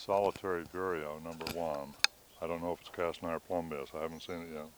solitary vireo, number 1. I don't know if it's cast iron plumbeous. I haven't seen it yet.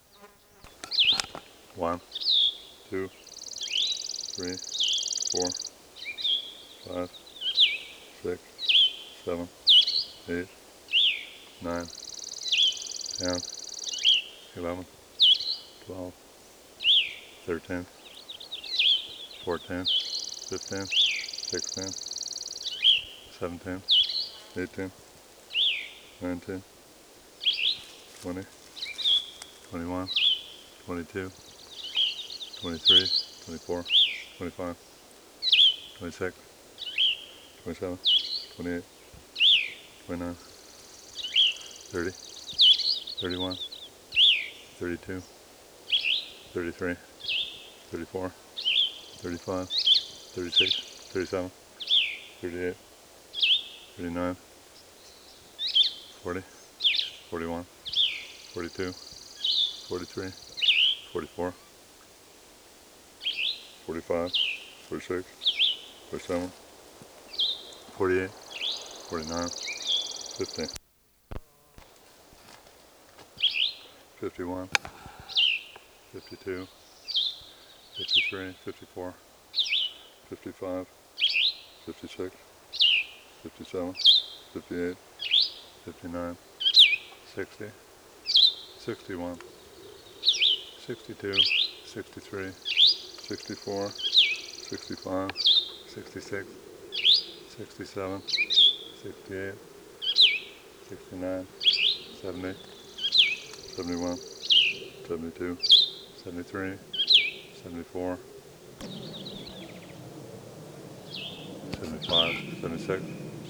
1, 2, 3, 4, 5, 6, 7, 8, 9, 10, 11, 12, 13, 14, 15, 16, 17, 18, 19, 20, 21, 22, 23, 24, 25, 26, 27, 28, 29, 30, 31, 32, 33, 34, 35, 36, 37, 38, 39, 40, 41, 42, 43, 44, 45, 46, 47, 48, 49, 50, 51, 52, 53, 54, 55, 56, 57, 58, 59, 60, 61, 62, 63, 64, 65, 66, 67, 68, 69, 70, 71, 72, 73, 74, 75, 76,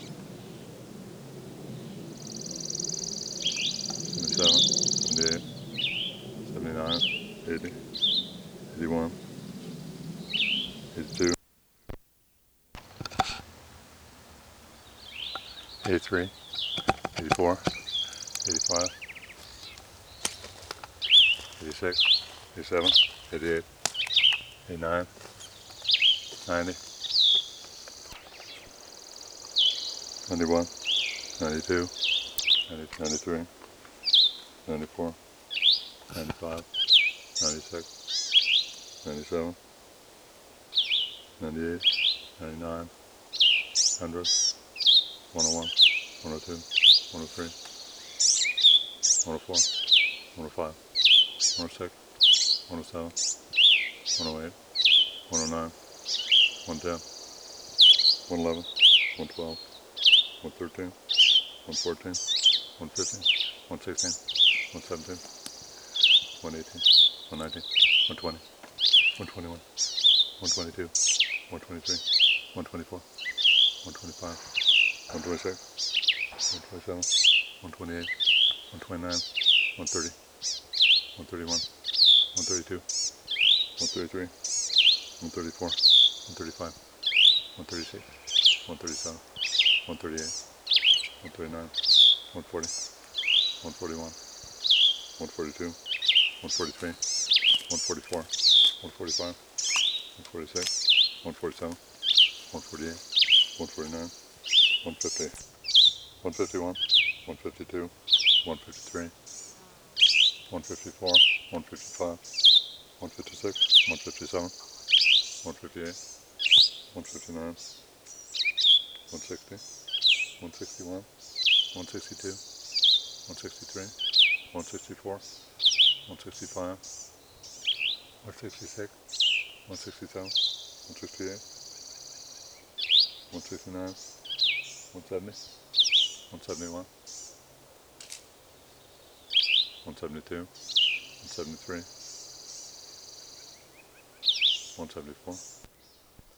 77, 78, 79, 80, 81, 82, 83, 84, 85, 86, 87, 88, 89, 90, 91, 92, 93, 94, 95, 96, 97, 98, 99, 100, 101, 102, 103, 104, 105, 106, 107, 108, 109, 110, 111, 112, 113, 114, 115, 116, 117, 118, 119, 120, 121, 122, 123, 124, 125, 126, 127, 128, 129, 130, 131, 132, 133, 134, 135, 136, 137, 138, 139, 140, 141, 142, 143, 144, 145, 146, 147, 148, 149, 150, 151, 152, 153, 154, 155, 156, 157, 158, 159, 160, 161, 162, 163, 164, 165, 166, 167, 168, 169, 170, 171, 172, 173, 174,